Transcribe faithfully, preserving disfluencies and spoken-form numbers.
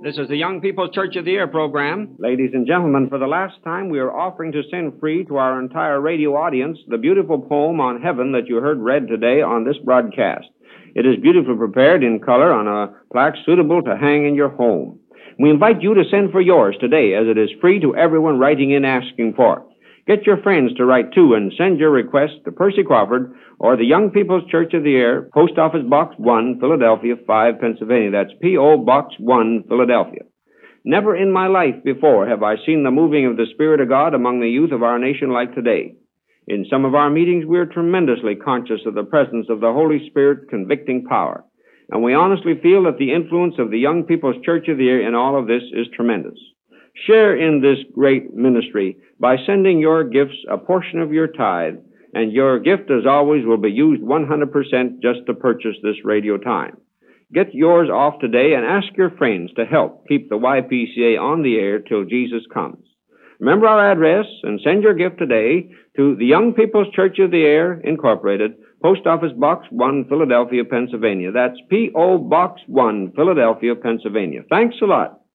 This is the Young People's Church of the Year program. Ladies and gentlemen, for the last time, we are offering to send free to our entire radio audience the beautiful poem on heaven that you heard read today on this broadcast. It is beautifully prepared in color on a plaque suitable to hang in your home. We invite you to send for yours today, as it is free to everyone writing in asking for it. Get your friends to write too and send your request to Percy Crawford or the Young People's Church of the Year, Post Office Box one, Philadelphia, five, Pennsylvania. That's P O. Box one, Philadelphia. Never in my life before have I seen the moving of the Spirit of God among the youth of our nation like today. In some of our meetings, we are tremendously conscious of the presence of the Holy Spirit's convicting power. And we honestly feel that the influence of the Young People's Church of the Year in all of this is tremendous. Share in this great ministry by sending your gifts a portion of your tithe, and your gift, as always, will be used one hundred percent just to purchase this radio time. Get yours off today and ask your friends to help keep the Y P C A on the air till Jesus comes. Remember our address and send your gift today to the Young People's Church of the Air, Incorporated, Post Office Box one, Philadelphia, Pennsylvania. That's P O. Box one, Philadelphia, Pennsylvania. Thanks a lot.